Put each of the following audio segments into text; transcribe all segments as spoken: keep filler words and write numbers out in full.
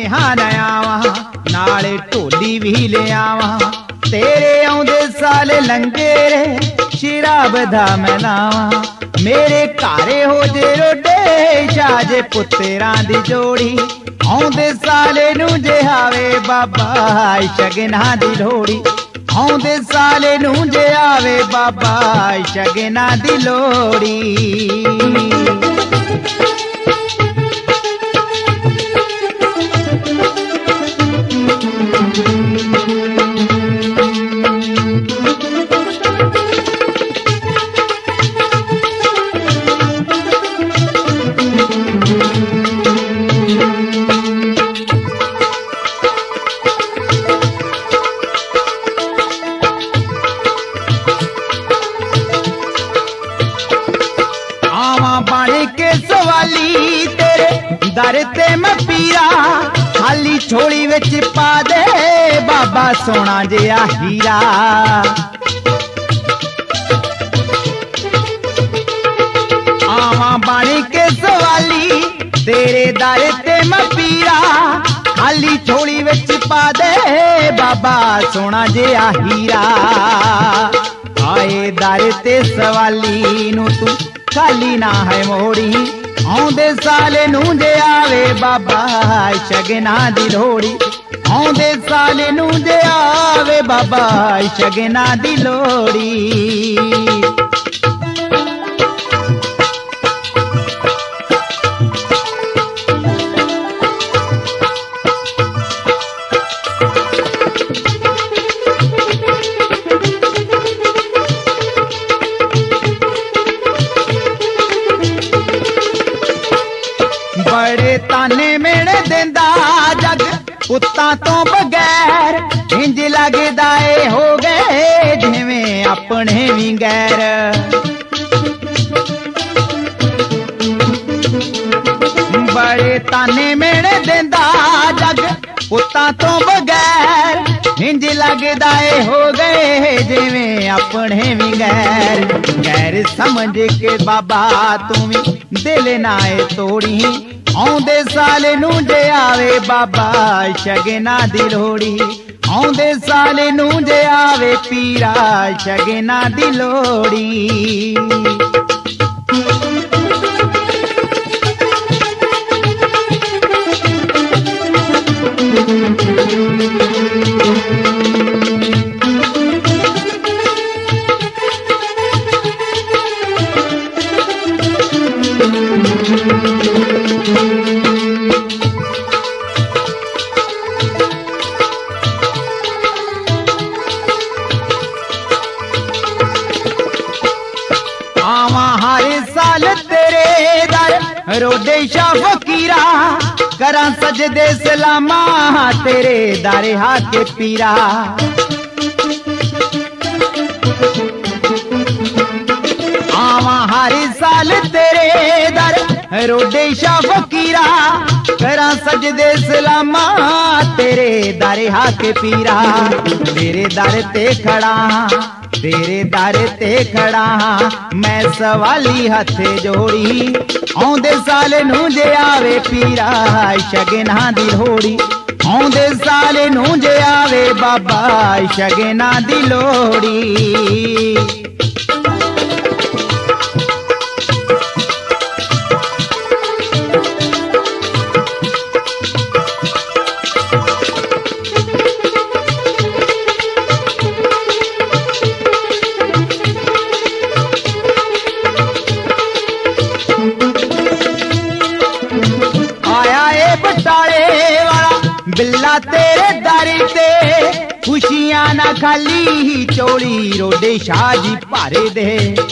ਸੁਨੇਹਾ ਲੈ ਆਵਾਂ, ਨਾਲੇ ਢੋਲੀ ਵੀ ਲੈ ਆਵਾਂ। ਤੇਰੇ ਆਉਂਦੇ ਸਾਲ ਲੰਘੇ ਸ਼ਰਾਬ ਦਾ ਮੈਂ ਲਾਵਾਂ। ਮੇਰੇ ਘਰੇ ਹੋ ਜੇ ਰੋਡੇ ਸ਼ਾਜੇ ਪੁੱਤਰਾਂ ਦੀ ਜੋੜੀ। ਆਉਂਦੇ ਸਾਲੇ ਨੂੰ ਜੇ ਆਵੇ ਬਾਬਾ ਸ਼ਗਨਾਂ ਦੀ ਲੋੜੀ। ਆਉਂਦੇ ਸਾਲੇ ਨੂੰ ਜੇ ਆਵੇ ਬਾਬਾ ਸ਼ਗਨਾਂ ਦੀ ਲੋੜੀ। दर ते मैं पीरा खाली छोड़ी विच पा दे बाबा सोना जिहा हीरा। आवा बन के सवाली तेरे दर ते मैं पीरा खाली छोड़ी विच पा दे बाबा सोना जिहा हीरा। आए दर ते सवाली नू तू खाली ना है मोड़ी। आउंदे साले नू जे आवे बाबा शगना दी लोड़ी। आउंदे साले नू जे आवे बाबा शगना दी लोड़ी। बड़े ताने मेरे देंदा जग पुत्तां तो बगैर। इंज लगदा ए हो गए जिवें अपने भी गैर। बड़े ताने मेरे देंदा जग पुत्तां तो बगैर। इंज लगदा ए हो गए जिवें अपने भी गैर। गैर समझ के बाबा तू भी दिल नाए तोड़ी। आउंदे साले नू जे आवे बाबा शगना दी लोड़ी। आउंदे साले नू जे आवे पीरा शगना दी लोड़ी। रोडे शाह फकीरा करा सजदे सलामा तेरे दारे हाके पीरा। आवा हर साल तेरे दर रोडे शाह फकीरा करा सजदे सलामा तेरे दारे हाके पीरा। तेरे दर ते खड़ा तेरे दर ते खड़ा मैं सवाली हथे जोड़ी। आउंदे साले नू जे आवे पीरा शगना दी लोड़ी। आउंदे साले नू जे आवे बाबा शगना दी लोड़ी। बिल्ला तेरे दर ते खुशियां ना खाली चोली रोडे शाह जी भारे दे।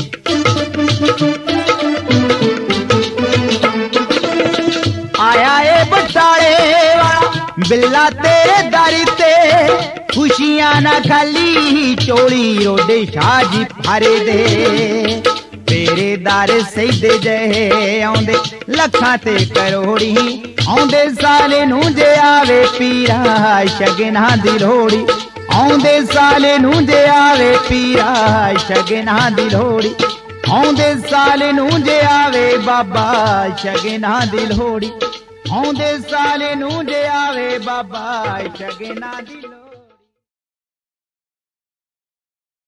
आया ए बटाले वाला बिल्ला तेरे दर ते खुशियां ना खाली चोली रोडे शाह जी भारे दे। तेरे दर सजदे जहे आउंदे लखां ते करोड़ी। आउंदे साले नू जे आवे पीरा शगना दी लोड़ी। आउंदे साले नू जे आवे पीरा शगना दी लोड़ी। आउंदे साले नू जे आवे बाबा शगना दी लोड़ी। ਆਉਂਦੇ ਸਾਲ ਨੂੰ ਜੇ ਆਵੇ ਬਾਬਾ ਸ਼ਗਨਾਂ ਦੀ